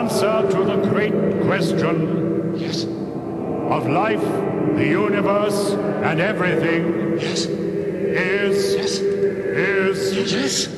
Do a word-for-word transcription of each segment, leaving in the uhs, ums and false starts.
answer to the great question Yes. of life, the universe, and everything Yes. is Yes. is Yes.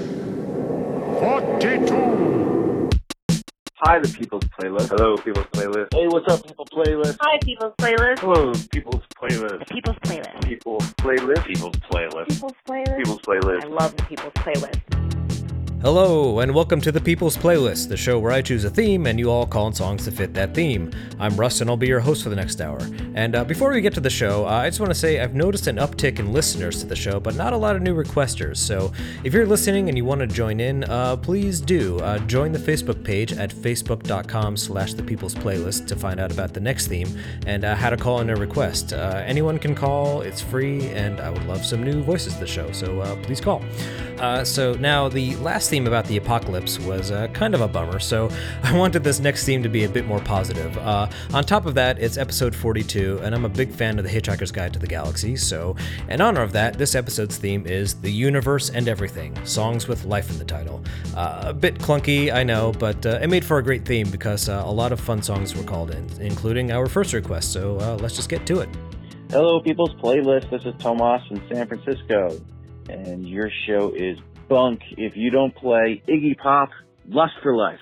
forty-two. Hi, the People's Playlist. Hello, People's Playlist. Hey, what's up, People Playlist? Hi, People's Playlist. Hello, People's Playlist. People's Playlist. People's Playlist. People's Playlist. People's Playlist. People's Playlist. I love the People's Playlist. Hello, and welcome to the People's Playlist, the show where I choose a theme and you all call on songs to fit that theme. I'm Russ, and I'll be your host for the next hour. And uh, before we get to the show, uh, I just want to say I've noticed an uptick in listeners to the show, but not a lot of new requesters. So if you're listening and you want to join in, uh, please do. Uh, join the Facebook page at facebook.com slash the People's Playlist to find out about the next theme and uh, how to call in a request. Uh, anyone can call, it's free, and I would love some new voices to the show, so uh, please call. Uh, so now the last theme about the apocalypse was uh, kind of a bummer, so I wanted this next theme to be a bit more positive. Uh, on top of that, it's episode forty-two, and I'm a big fan of The Hitchhiker's Guide to the Galaxy, so in honor of that, this episode's theme is The Universe and Everything, songs with life in the title. Uh, a bit clunky, I know, but uh, it made for a great theme because uh, a lot of fun songs were called in, including our first request, so uh, let's just get to it. Hello, People's Playlist. This is Tomas from San Francisco, and your show is bunk if you don't play Iggy Pop, Lust for Life.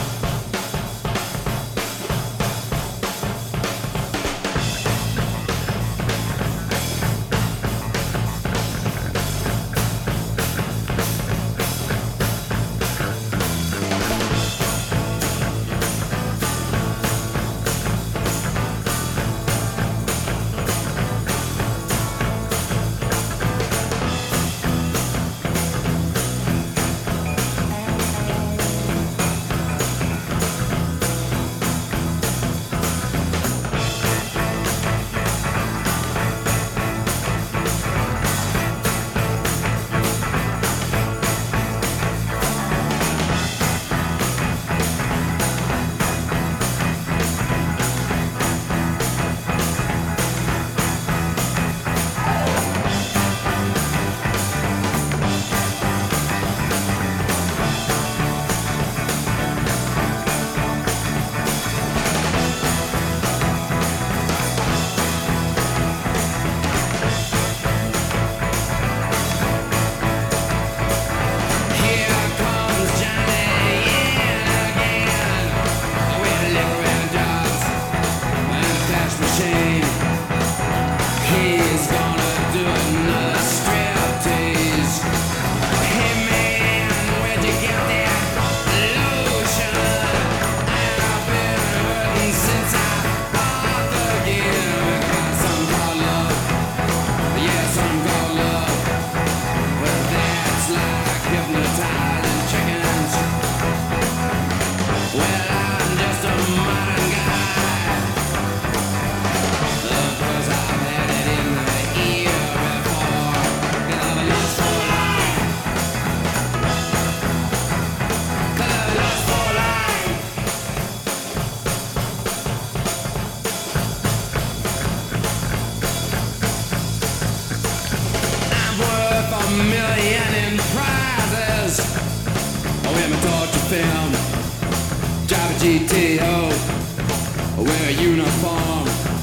G T O, wear a uniform,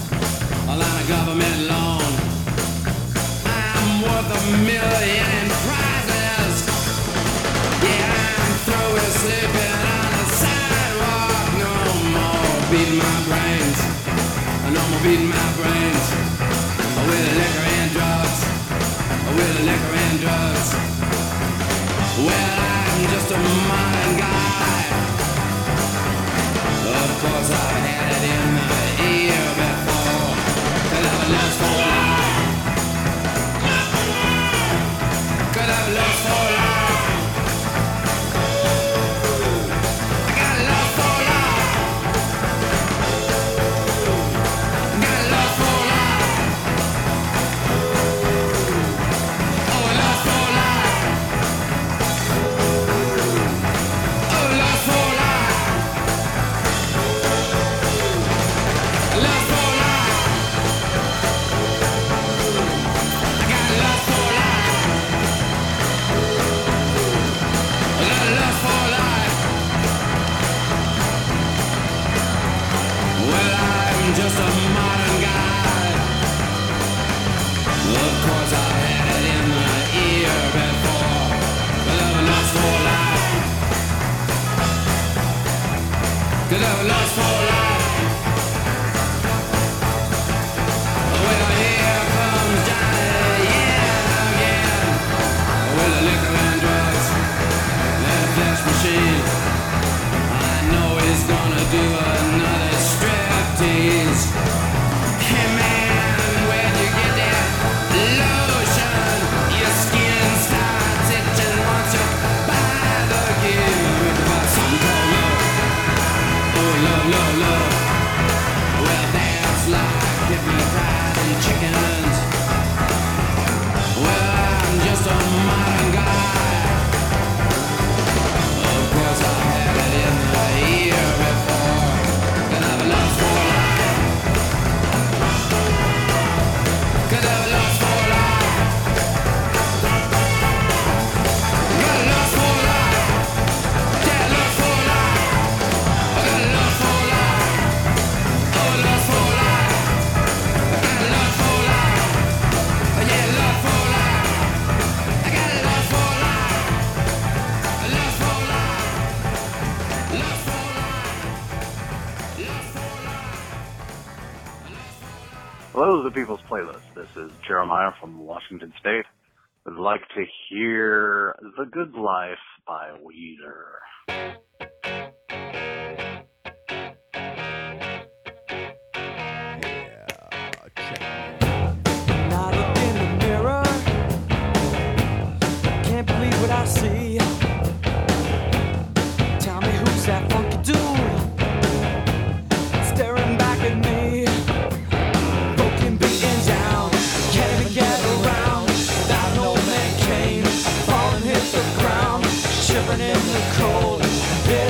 a line of government loan. I'm worth a million in prizes. Yeah, I'm through with sleeping on the sidewalk. No more beating my brains. No more beating my brains. With liquor and drugs. With liquor and drugs. Well, I'm just a modern guy. Of course I've had it in the ear before. Could have lost for life. Could have lost for life. I got lost for life. Got lost for life. Oh, lost for life. Could have lost for life. Well, here comes Johnny, yeah, again. With the liquor and drugs, that flesh machine. I know he's gonna do another striptease. Hey man, where'd you get that lotion? Your skin starts itching once you buy the gear. About something called love. Oh, love, love, love. Well, that's like giving fried and chickens. Well, I'm just a modern guy. Of course, I've had it in the ear before. Could have lost for life. Could have lost for life. Got lost for life. Yeah, lost for life. I got lost for life. Oh, lost for life. I got lost for life. Yeah, lost for life. I got lost for life. Lost for life. Lost for life. Lost for life. Hello, the People's Playlist. This is Jeremiah from Washington State. Would like to hear The Good Life by Weezer. When I look in the mirror, can't believe what I see. Tell me who's that funky dude staring back at me? Broken, beaten down, can't even get around. Without an old man cane, falling hit the ground, shivering in the cold. Yeah.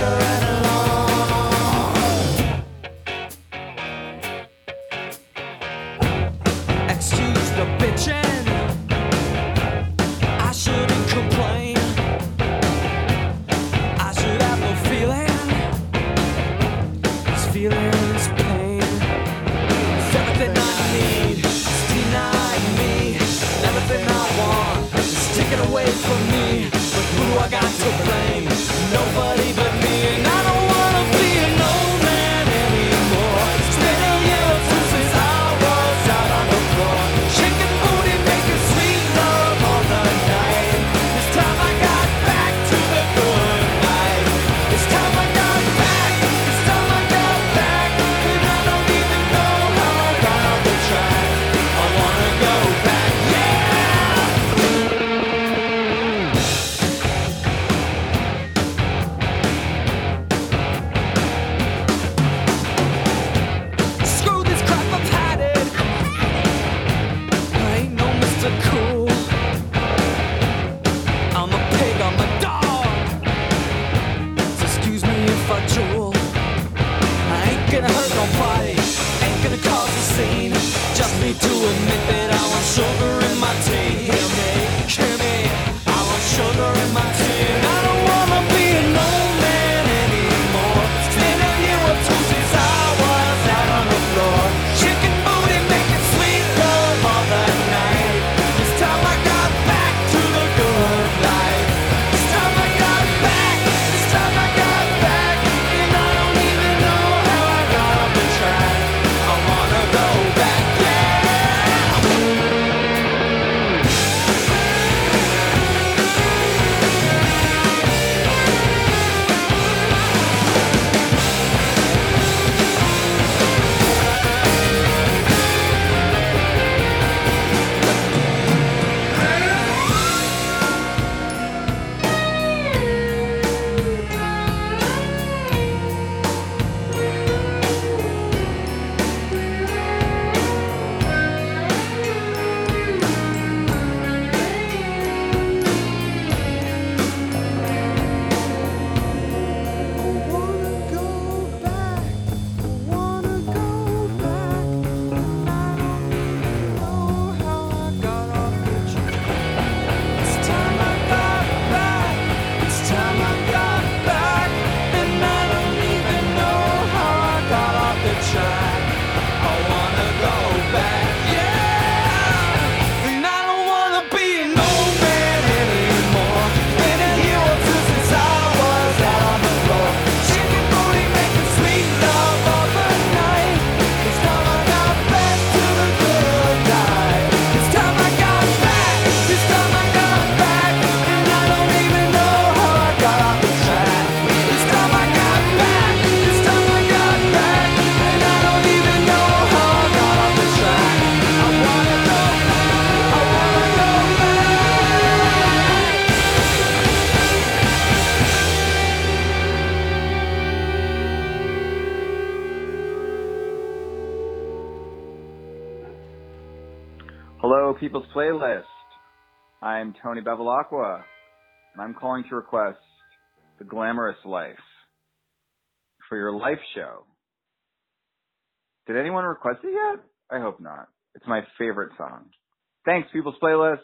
People's Playlist. I'm Tony Bevilacqua, and I'm calling to request The Glamorous Life for your life show. Did anyone request it yet? I hope not. It's my favorite song. Thanks, People's Playlist.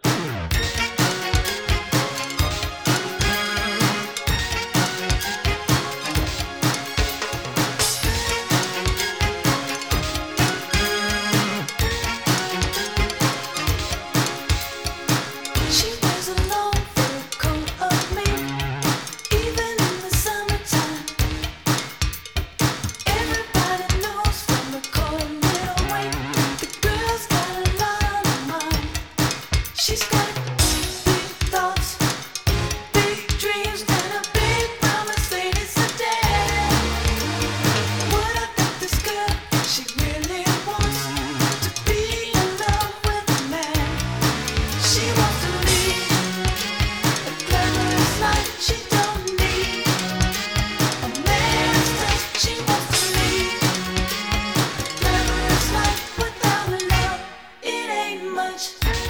She's got big thoughts, big dreams, and a big promise later today. What about this girl? She really wants to be in love with a man. She wants to lead a glamorous life. She don't need a man's touch. She wants to lead a glamorous life without love. It ain't much.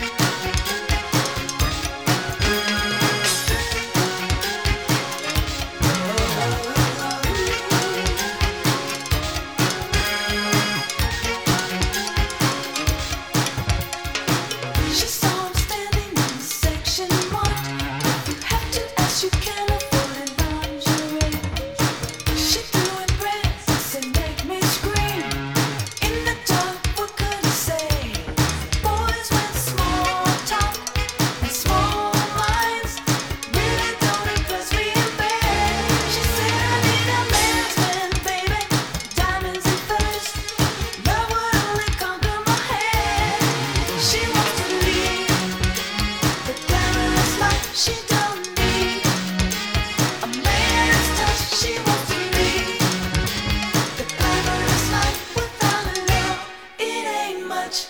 She saw him standing in the section marked "If you have to ask, you can afford it lingerie." She threw in breasts and make me scream. In the dark, what could I say? Boys with small talk and small minds really don't impress me in bed. She said, I need a man's man, baby, diamonds and furs. Love would only conquer my head. She wants to lead the glamorous life. She don't need a man's touch. She wants to lead the glamorous life without love. It ain't much.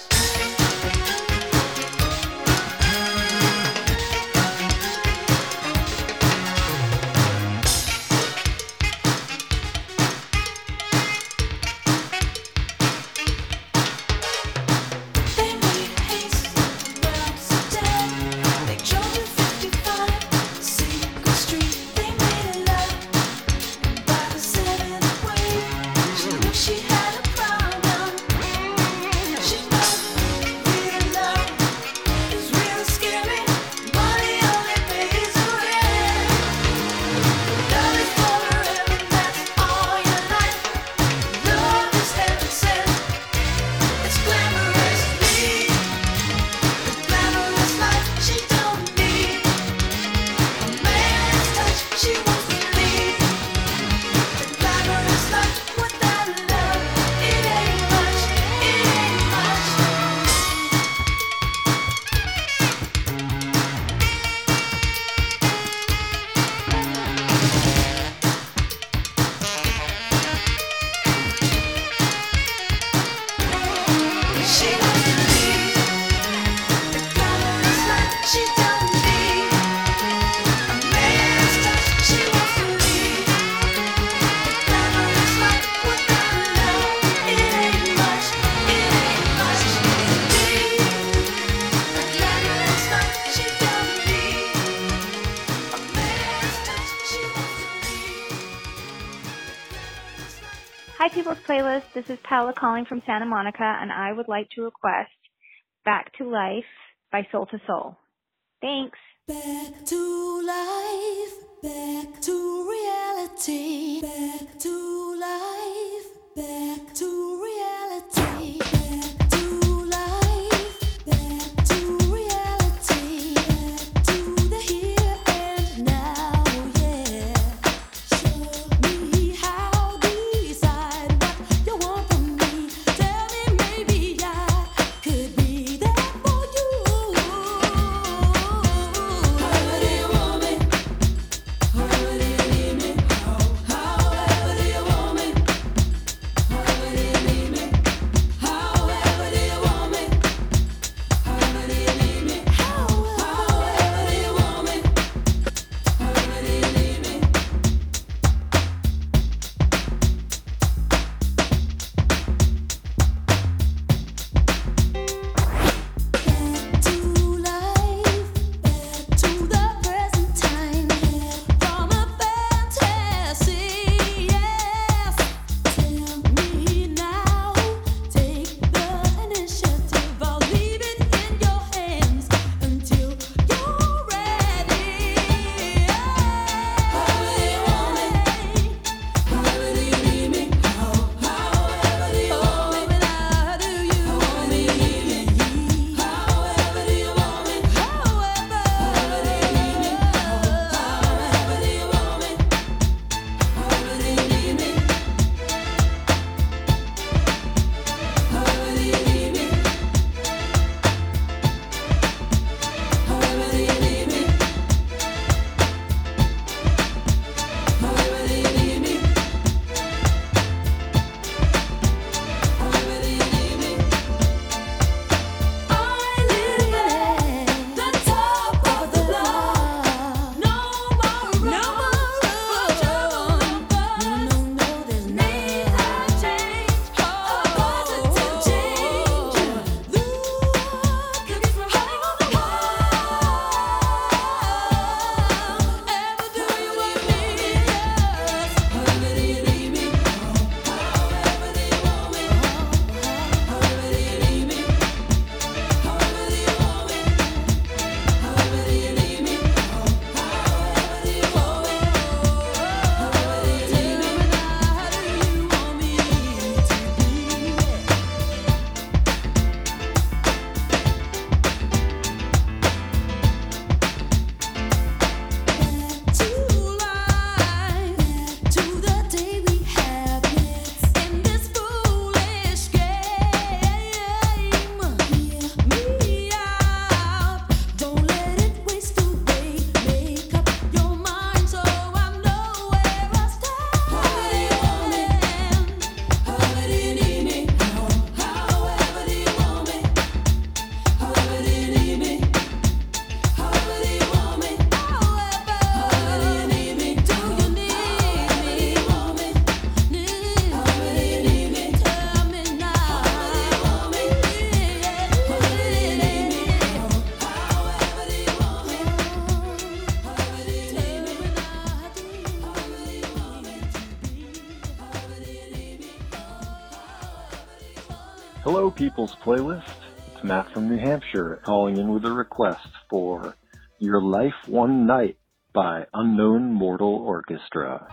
They made haste around Amsterdam. They drove to fifty-five Secret Street. They made love by the seventh wave. She knew she had a problem. She thought real love is real scary. Money only pays the rent. Love is forever, that's all your life. Love is heaven sent. It's glamorous, lead the glamorous life. She don't need a man's touch. She wants to lead the glamorous life without love. It ain't much. It ain't much. She wants to lead the glamorous life. She don't need a man's touch. She wants to lead the glamorous life without love. It ain't much. It ain't much. Lead the glamorous life. She don't need a man's touch. She wants to lead the glamorous life. Hi, People's Playlist. This is Paula calling from Santa Monica, and I would like to request Back to Life by Soul to Soul. Thanks. Back to life, back to reality, back to life, back to reality, back to life, back to reality, back to the here and now, yeah. Show me how, decide what you want from me. Tell me maybe I could be there for you. However do you want me? However do you need me? However do you want me? Hello, People's Playlist. It's Matt from New Hampshire calling in with a request for Your Life One Night by Unknown Mortal Orchestra.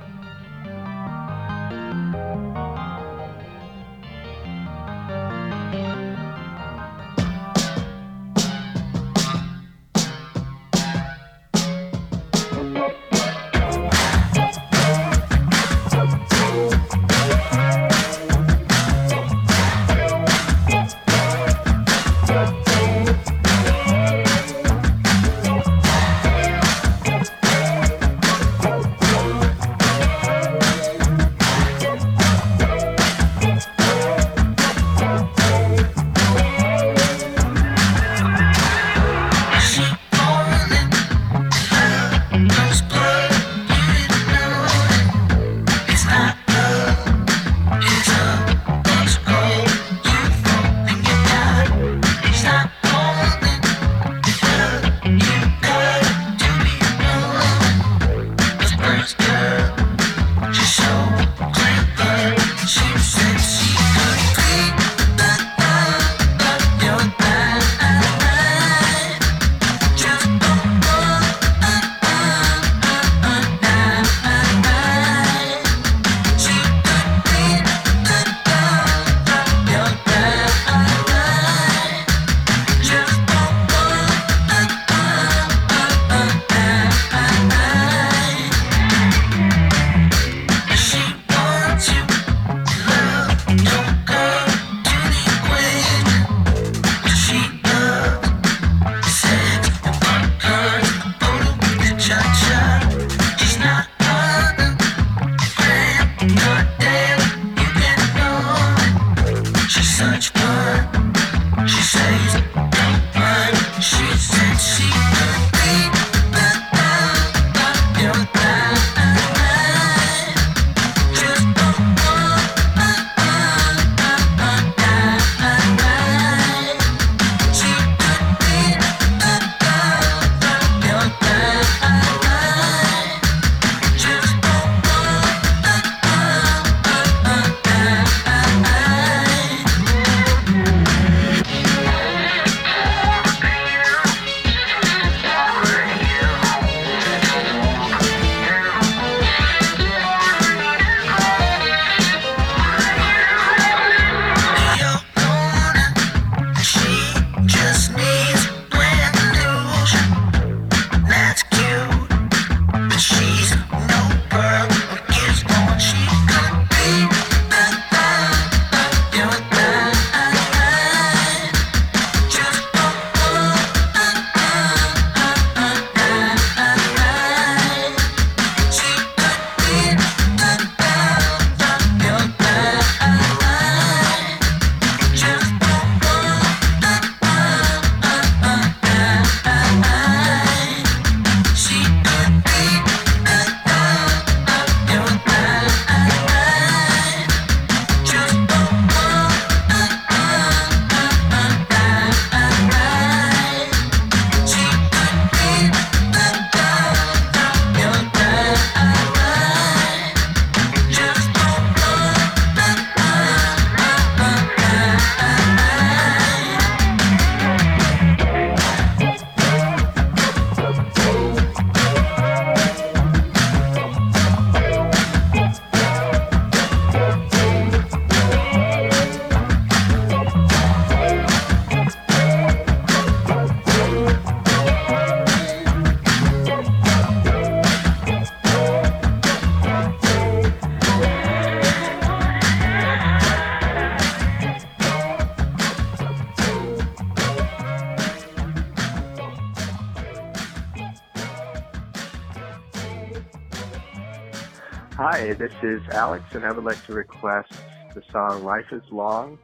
Hi, this is Alex, and I would like to request the song Life is Long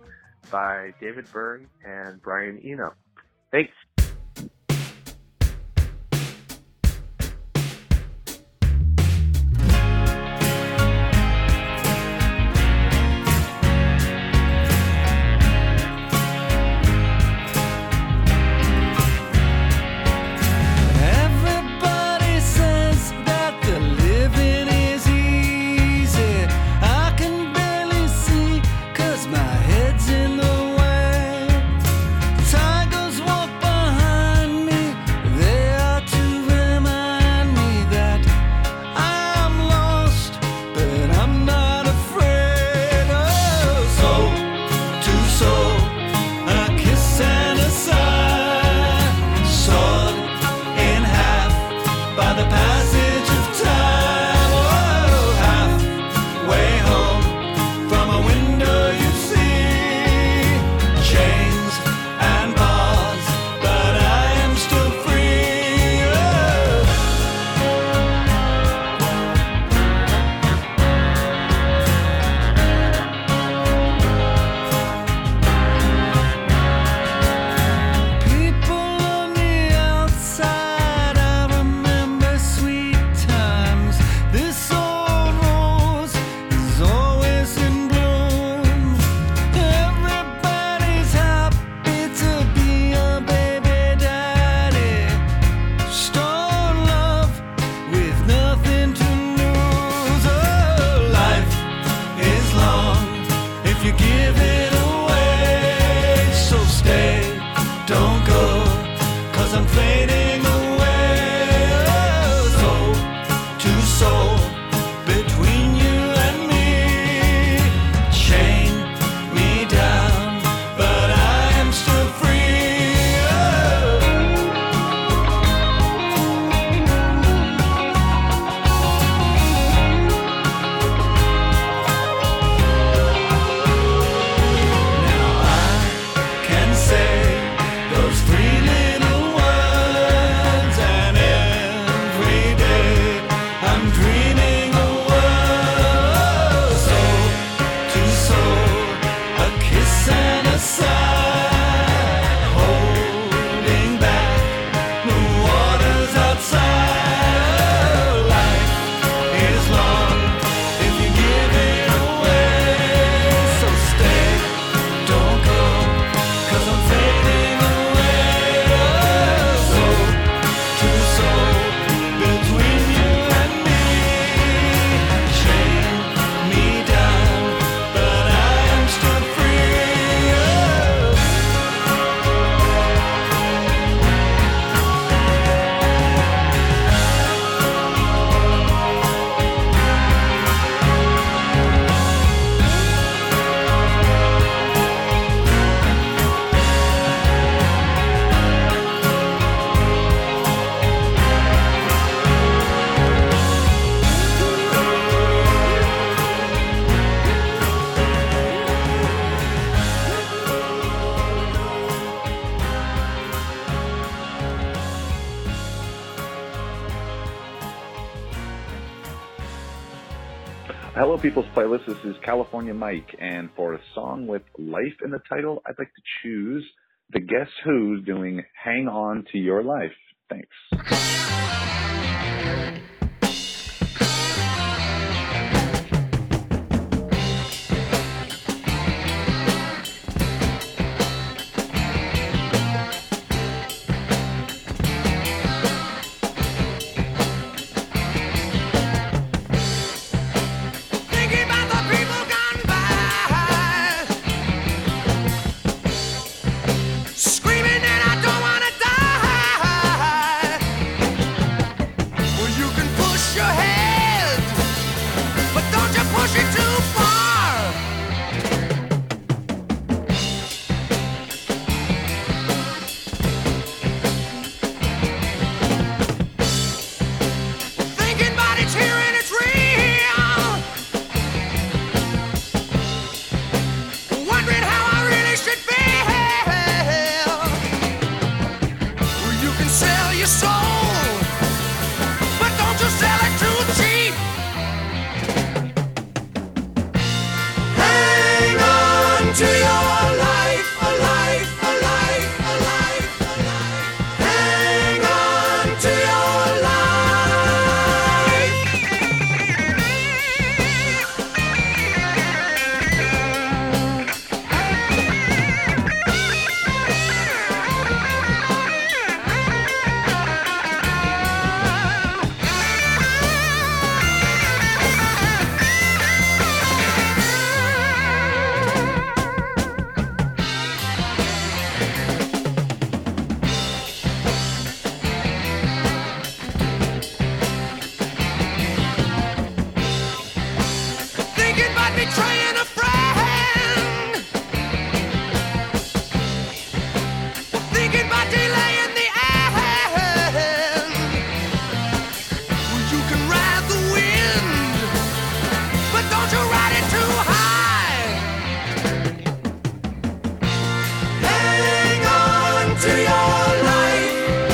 by David Byrne and Brian Eno. Thanks. In the if you give it away. So stay, don't go, 'cause I'm fading away. Soul to soul, between you and me, chain me down, but I am still free. Now I can say those three little words, and every day I'm dreaming a world. Soul to soul, a kiss and a sigh, holding back the waters outside. Life is long if you give it away. So stay, don't go, 'cause I'm fading away. Soul to soul, between you and me, chain me down, but I am still free. Hello, People's Playlist. This is California Mike, and for a song with life in the title, I'd like to choose the Guess Who's doing Hang On to Your Life. Thanks. Thinking about the people gone by, screaming that I don't wanna die. Well, you can push your head, but don't you push it too far. Thinking about it's here and it's real. Wondering how I really should feel. Well, you can sell your soul, but don't you sell it too cheap. Hang on to your life, a life, a life, a life, a life. Hang on to your life. Thinking about betraying a friend. Thinking about delaying the end. Well, you can ride the wind, but don't you ride it too high. Hang on to your life.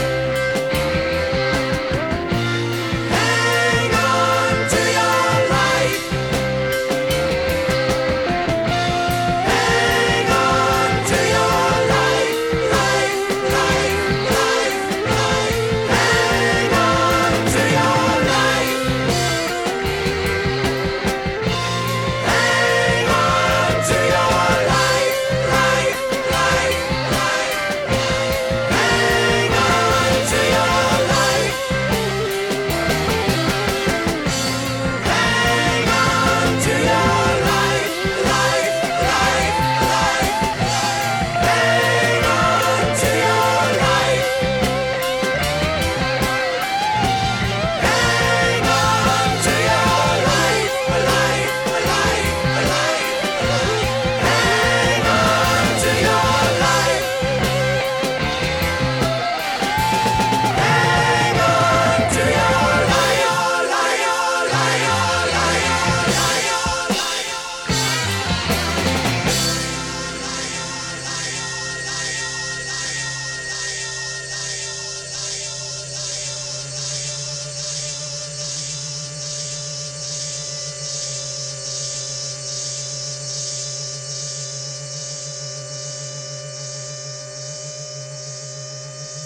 Hang on to your life. Hang on to your life, life, life, life, life. Hang on to your life. Hang on to your life, life, life, life. Hang on to your life. Hang on to your life, life, life.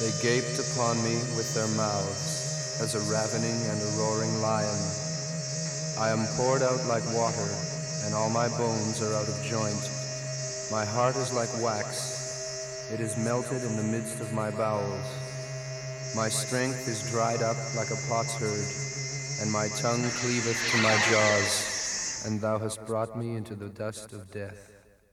They gaped upon me with their mouths, as a ravening and a roaring lion. I am poured out like water, and all my bones are out of joint. My heart is like wax, it is melted in the midst of my bowels. My strength is dried up like a potsherd, and my tongue cleaveth to my jaws, and thou hast brought me into the dust of death.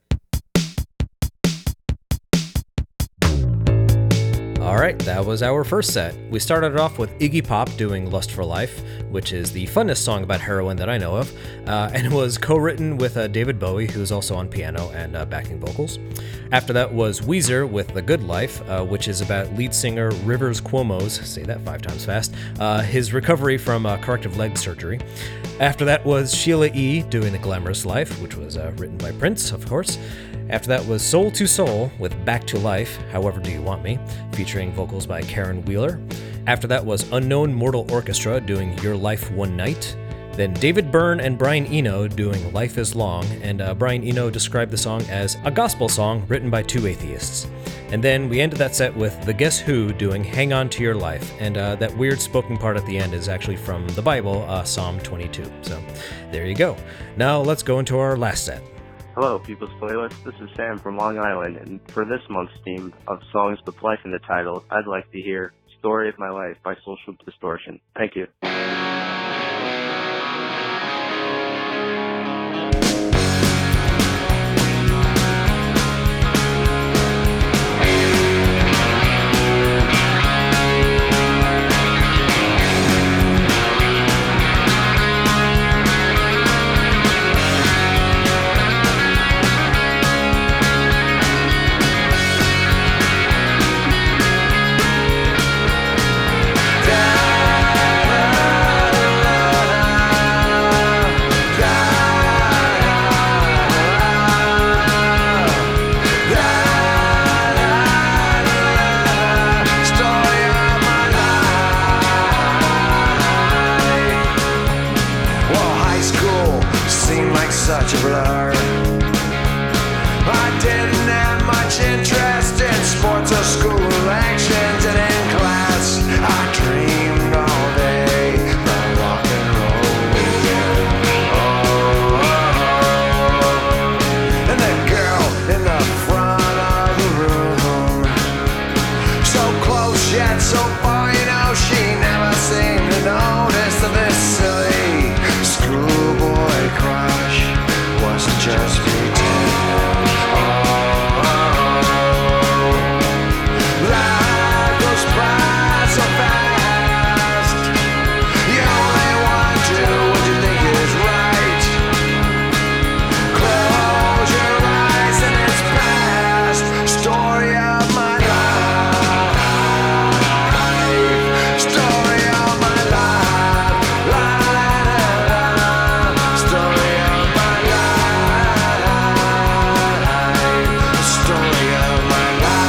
Alright, that was our first set. We started it off with Iggy Pop doing Lust for Life, which is the funnest song about heroin that I know of, uh, and it was co-written with uh, David Bowie, who's also on piano and uh, backing vocals. After that was Weezer with The Good Life, uh, which is about lead singer Rivers Cuomo's, say that five times fast, uh, his recovery from uh, corrective leg surgery. After that was Sheila E. doing The Glamorous Life, which was uh, written by Prince, of course. After that was Soul to Soul with Back to Life, However Do You Want Me, featuring vocals by Karen Wheeler. After that was Unknown Mortal Orchestra doing Your Life One Night. Then David Byrne and Brian Eno doing Life is Long, and uh, Brian Eno described the song as a gospel song written by two atheists. And then we ended that set with The Guess Who doing Hang On to Your Life, and uh, that weird spoken part at the end is actually from the Bible, uh, Psalm twenty-two. So there you go. Now let's go into our last set. Hello, People's Playlist. This is Sam from Long Island, and for this month's theme of songs with life in the title, I'd like to hear Story of My Life by Social Distortion. Thank you. Such a blur. I didn't have much interest in sports or school actions, and in class I dreamed all day about rock and roll. Oh, oh, oh. And the girl in the front of the room, so close yet so far, you know, she never seemed to notice that this silly schoolboy crush wasn't just pretend. Oh, oh, oh. Life goes by so fast. You only want to do what you think is right. Close your eyes and it's past. Story of my life. Story of my life. La, la, la, la. Story of my life. Story of my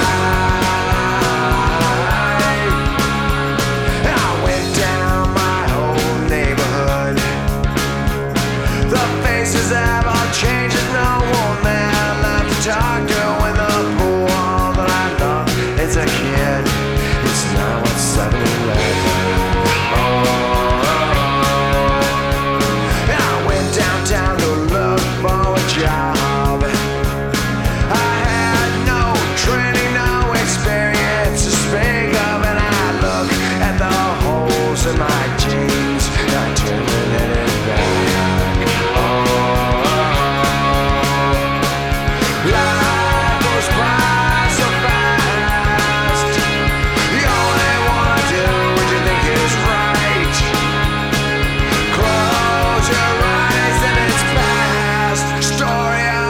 life. And I went down my whole neighborhood. The faces have all changed. There's no one there left to talk to. When the pool all that I love is a kid, it's now at seven eleven. Oh, oh, oh. And I went downtown to look for a job. I had no training, no experience to speak of, and I look at the holes in my jeans, not turning it back. Oh, oh, oh. Life goes by so fast. You only wanna do what you think is right. Close your eyes and it's past. Story of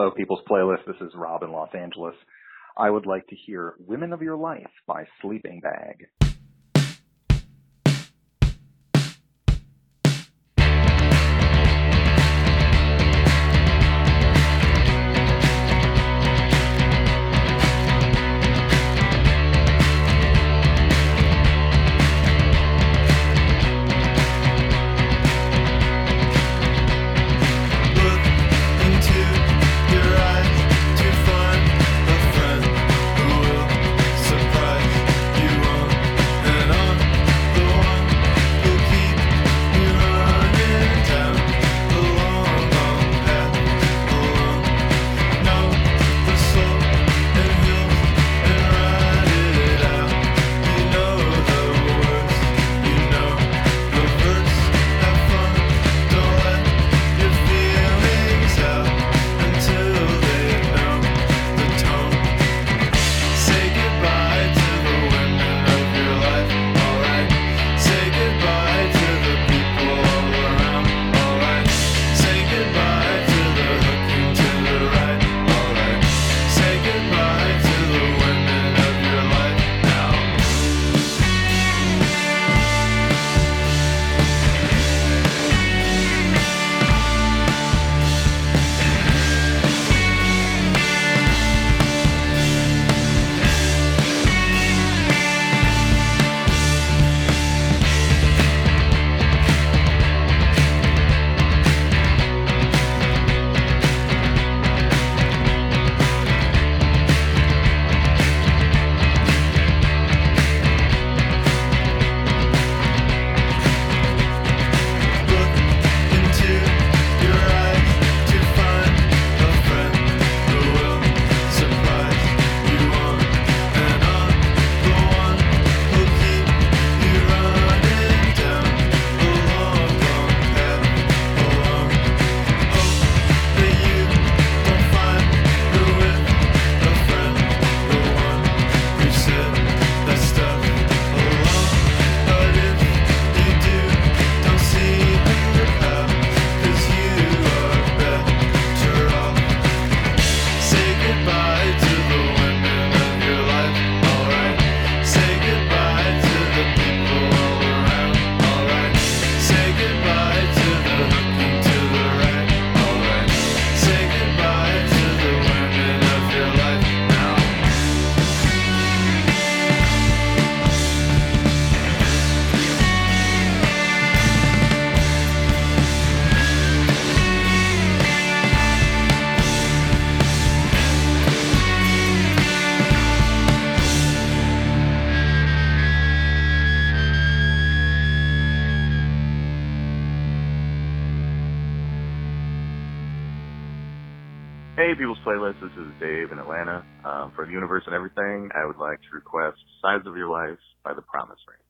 Hello, People's Playlist. This is Rob in Los Angeles. I would like to hear Women of Your Life by Sleeping Bag. Hey, People's Playlist, this is Dave in Atlanta. Um, for the universe and everything, I would like to request Sides of Your Life by The Promise Ring.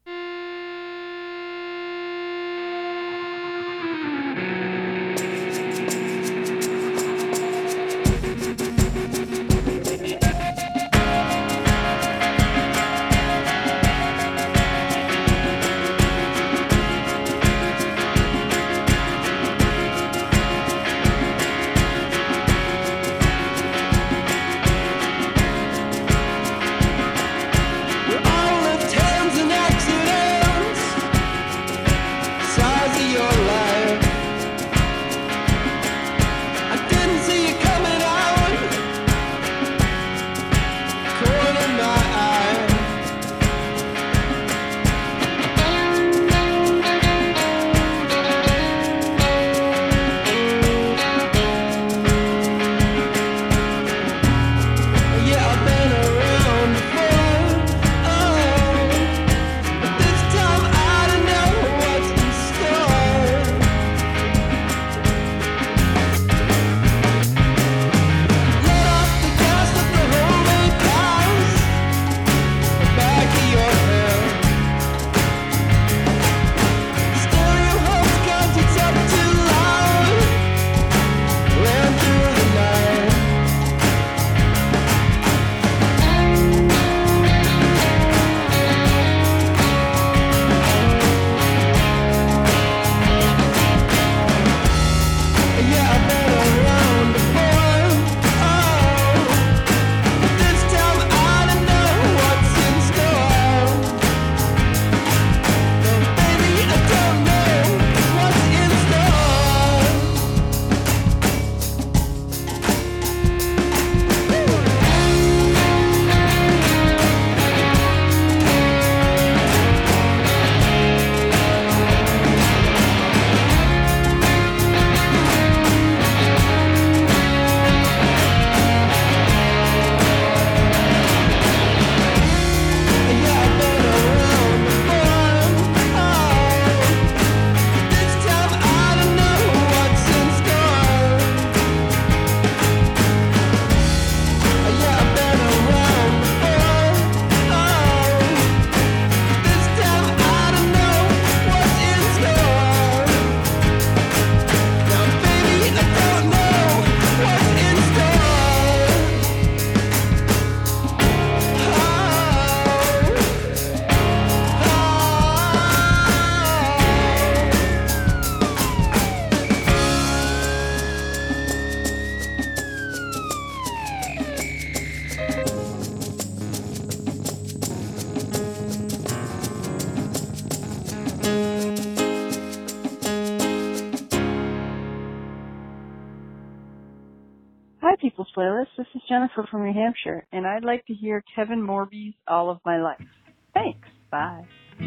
People's Playlist. This is Jennifer from New Hampshire, and I'd like to hear Kevin Morby's All of My Life. Thanks. Bye.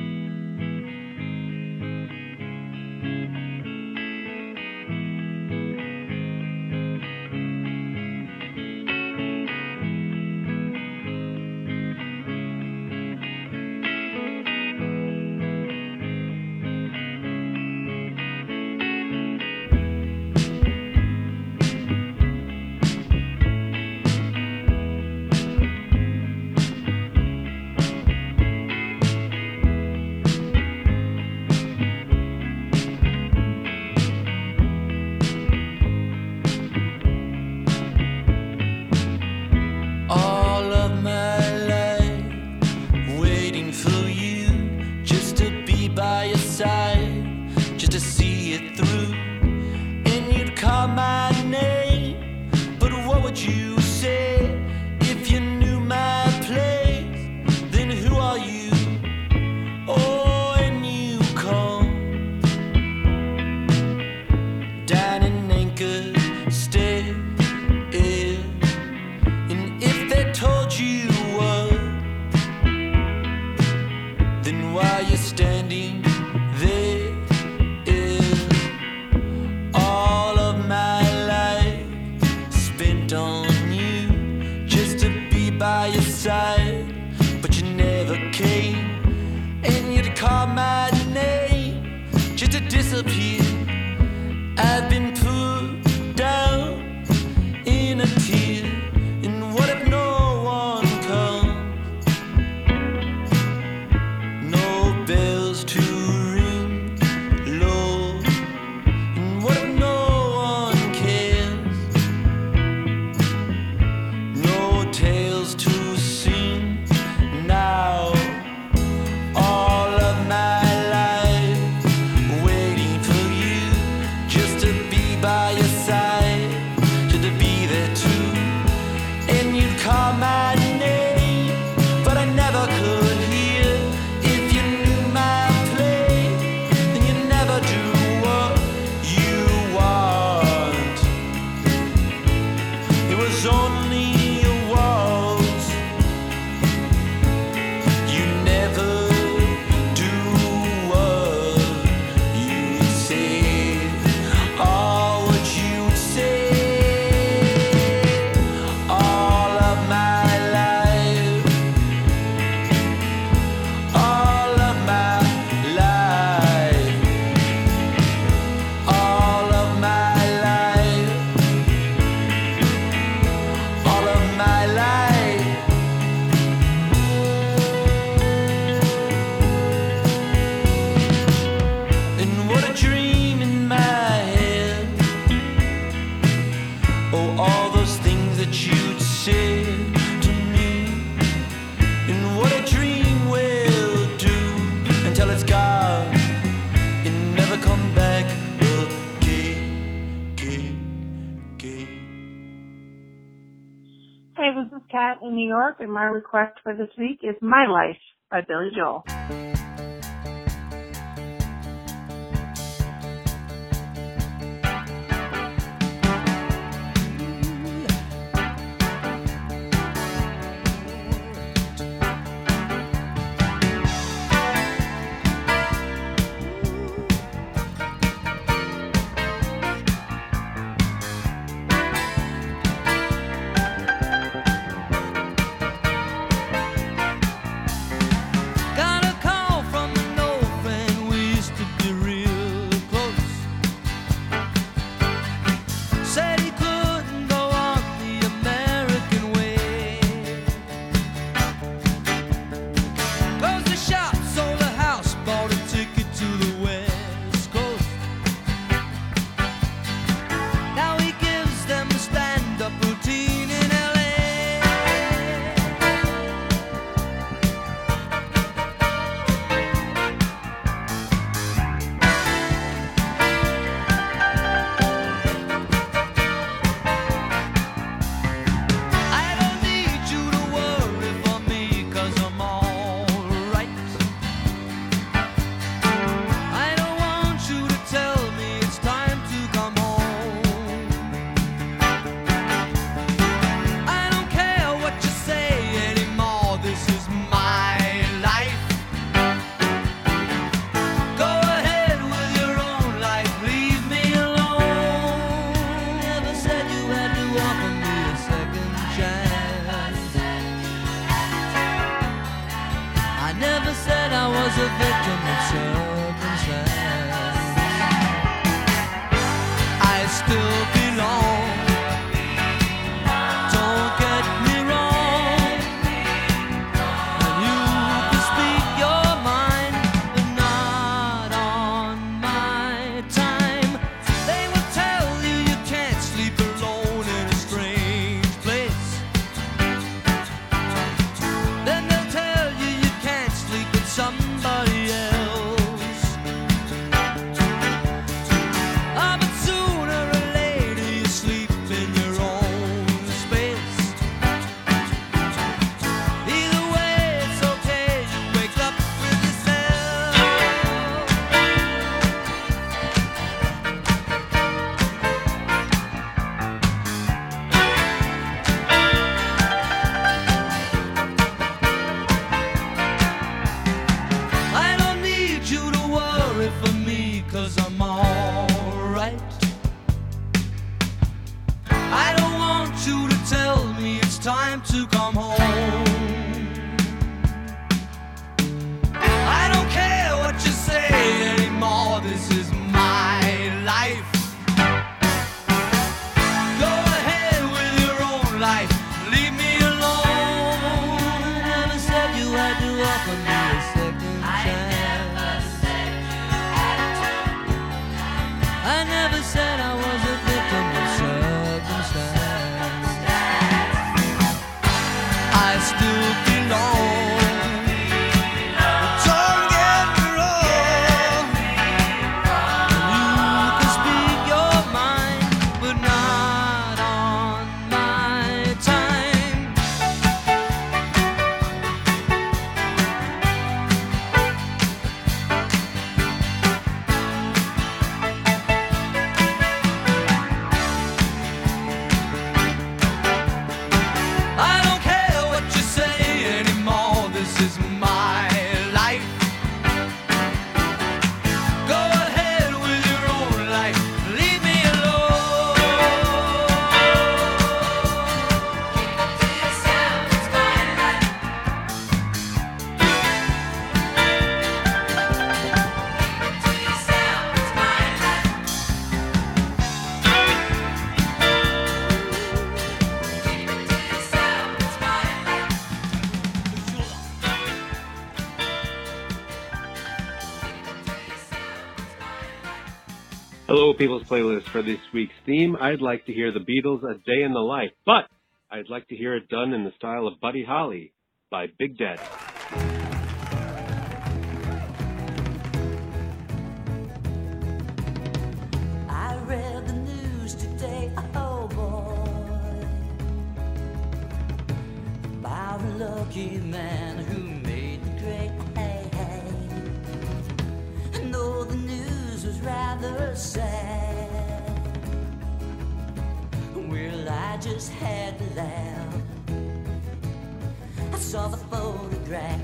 All of my life, waiting for you, just to be by your side, just to see it through. And you'd call my name, but what would you say if you knew my place? Then who are you? Oh, and you come down an anchor stairs. Told you what, then why you're standing there is all of my life spent on you, just to be by your side, but you never came, and you'd call my name just to disappear. I've been put down in a tear, and what if no Hey, this is Kat in New York, and my request for this week is My Life by Billy Joel. Got a call never said I was a victim of circumstance. I still belong. Don't get me wrong. And you can speak your mind, but not on my time. They will tell you you can't sleep alone in a strange place. Then they'll tell you you can't sleep with somebody else. Ah, but sooner or later you sleep in your own space. Either way, it's okay, you wake up with yourself. I don't need you to worry for me, 'cause I'm alright. I don't want you to tell me it's time to come home. I don't care what you say anymore, this is my life. Go ahead with your own life, leave me alone. Never said you had to offer me a second chance. I never said I was a victim of circumstance. I still belong. Don't get me wrong. You can speak your mind, but not on my time. I don't care what you say anymore, this is my life. Go ahead with your own life, leave me alone. Hello, People's Playlist. For this week's theme, I'd like to hear the Beatles' A Day in the Life, but I'd like to hear it done in the style of Buddy Holly by Big Daddy. I read the news today, oh boy, about a lucky man who made the grade. And though the news was rather sad, well, I just had to laugh. I saw the photograph.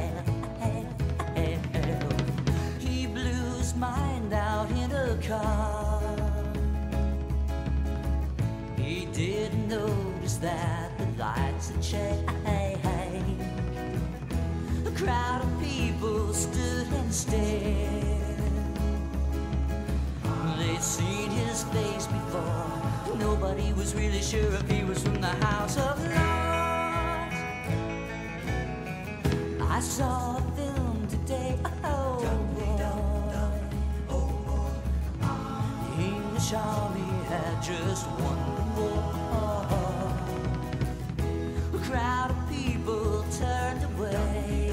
He blew his mind out in a car. He didn't notice that the lights had changed. A crowd of people stood and stared. They'd seen his face before. Nobody was really sure if he was from the House of Lords. I saw a film today, oh boy. The English army had just one war. A crowd of people turned away,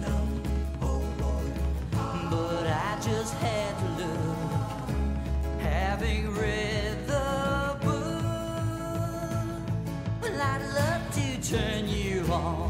but I just had to look, having read the book. Well, I'd love to turn you on.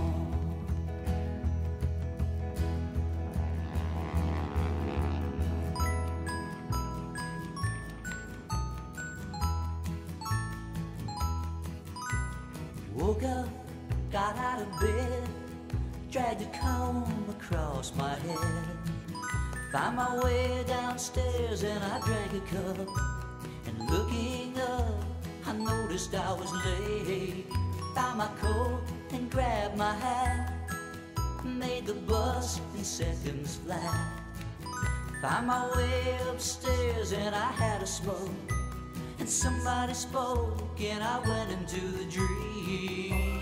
Woke up, got out of bed, dragged a comb across my head, found my way downstairs and I drank a cup. And looking up, I noticed I was late. Found my coat and grabbed my hat. made the bus in seconds flat. Found my way upstairs and I had a smoke. And somebody spoke and I went into the dream.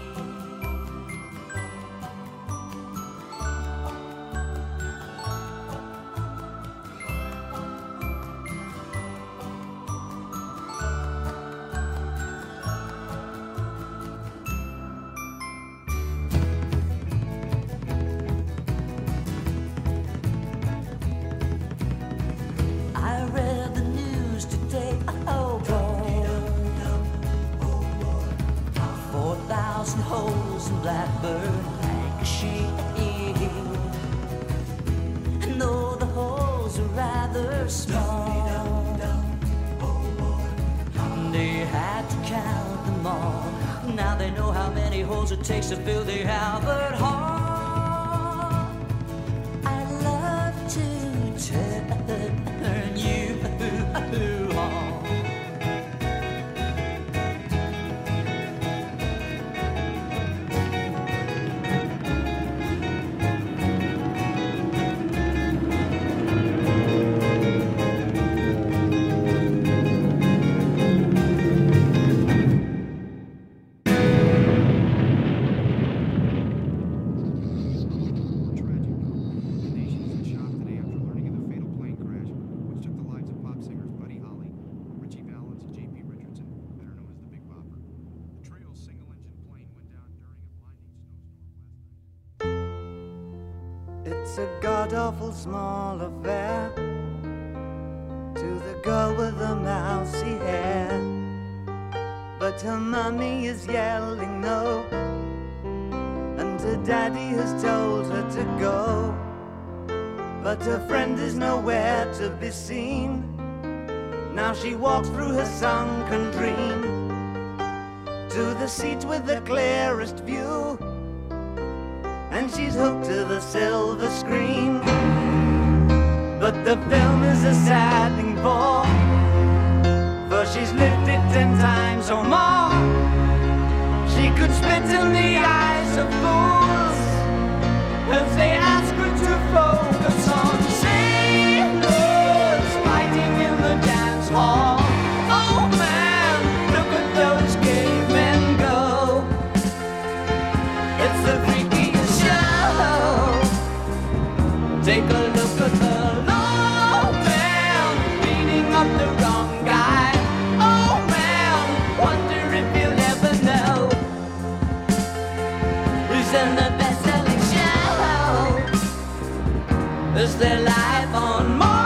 I read the news today, oh boy. Four thousand holes in Blackbird, Lancashire. And though the holes are rather small, they had to count them all. Now they know how many holes it takes to fill the Albert Hall. I'd love to turn you on. It's a god-awful small affair to the girl with the mousy hair, but her mummy is yelling no, and her daddy has told her to go, but her friend is nowhere to be seen. Now she walks through her sunken dream to the seat with the clearest view, and she's hooked to the silver screen. But the film is a sad thing for, for she's lived it ten times or more. She could spit in the eyes of fools as they ask her to focus on sailors fighting in the dance hall. Oh man, look at those cavemen go. It's the freakiest show. Take a look at the low man beating up the wrong guy. Oh man, wonder if you'll ever know who's in the best-selling show. Is their life on Mars?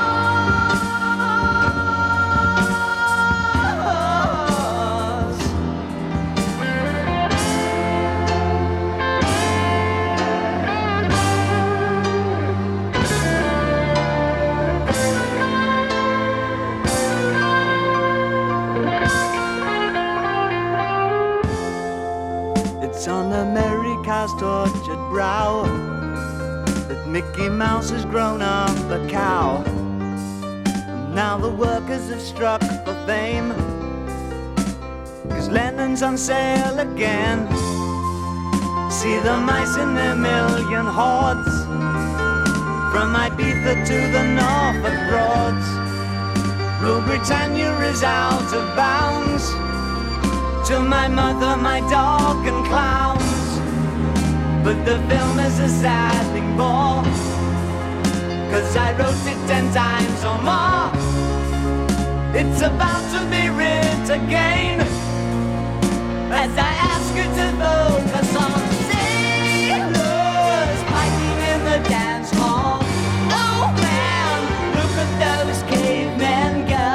It's on America's tortured brow that Mickey Mouse has grown up a cow. And now the workers have struck for fame, 'cause Lennon's on sale again. See the mice in their million hordes, from Ibiza to the Norfolk Broads. Rule Britannia is out of bounds, to my mother, my dog and clowns. But the film is a sad thing more, 'cause I wrote it ten times or more. It's about to be writ again, as I ask you to focus on sailors fighting in the dance hall. Oh man, look at those cavemen go.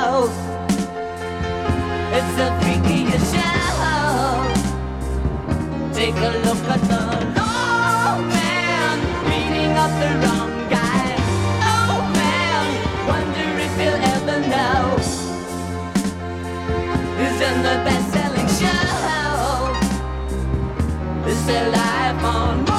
It's the freakiest show. Take a look at the low man beating up the wrong guy. Oh man, wonder if you'll ever know who's in the best-selling show. Is their life on Mars?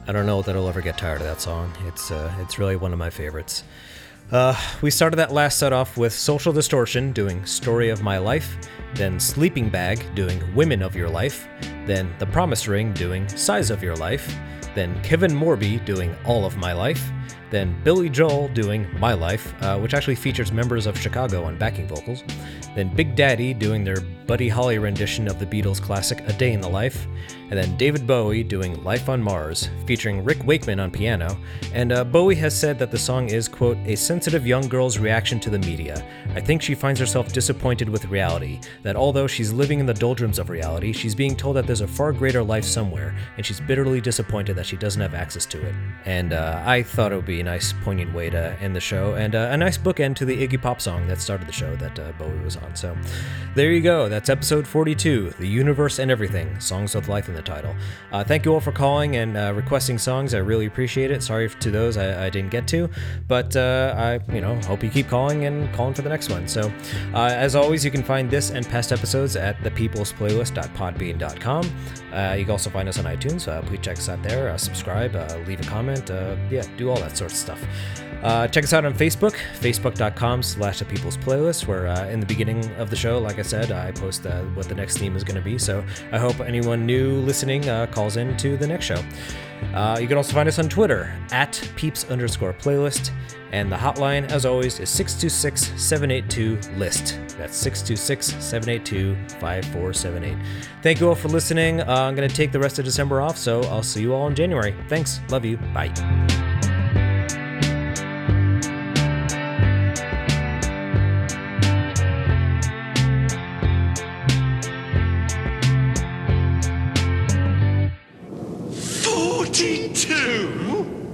I don't know that I'll ever get tired of that song. It's uh, it's really one of my favorites. Uh, we started that last set off with Social Distortion doing Story of My Life, then Sleeping Bag doing Women of Your Life, then The Promise Ring doing Size of Your Life, then Kevin Morby doing All of My Life, then Billy Joel doing My Life, uh, which actually features members of Chicago on backing vocals, then Big Daddy doing their Buddy Holly rendition of the Beatles classic A Day in the Life, and then David Bowie doing Life on Mars, featuring Rick Wakeman on piano, and uh, Bowie has said that the song is, quote, a sensitive young girl's reaction to the media. I think she finds herself disappointed with reality, that although she's living in the doldrums of reality, she's being told that there's a far greater life somewhere, and she's bitterly disappointed that she doesn't have access to it. And uh, I thought it would be a nice, poignant way to end the show, and uh, a nice bookend to the Iggy Pop song that started the show that uh, Bowie was on. So there you go, that's episode forty-two, The Universe and Everything, Songs with Life in the title. Uh, thank you all for calling and uh, requesting songs. I really appreciate it. Sorry to those I, I didn't get to, but uh, I, you know, hope you keep calling and calling for the next one. So, uh, as always, you can find this and past episodes at the peoples playlist dot podbean dot com. Uh, you can also find us on iTunes. Uh, please check us out there. Uh, subscribe, uh, leave a comment. Uh, yeah, do all that sort of stuff. Uh, check us out on Facebook, facebook dot com slash the people's playlist, where uh, in the beginning of the show, like I said, I post uh, what the next theme is going to be. So I hope anyone new listening uh, calls in to the next show. Uh, you can also find us on Twitter at peeps underscore playlist. And the hotline, as always, is six two six, seven eight two, list. That's six two six, seven eight two, five four seven eight. Thank you all for listening. Uh, I'm going to take the rest of December off, so I'll see you all in January. Thanks. Love you. Bye. forty-two?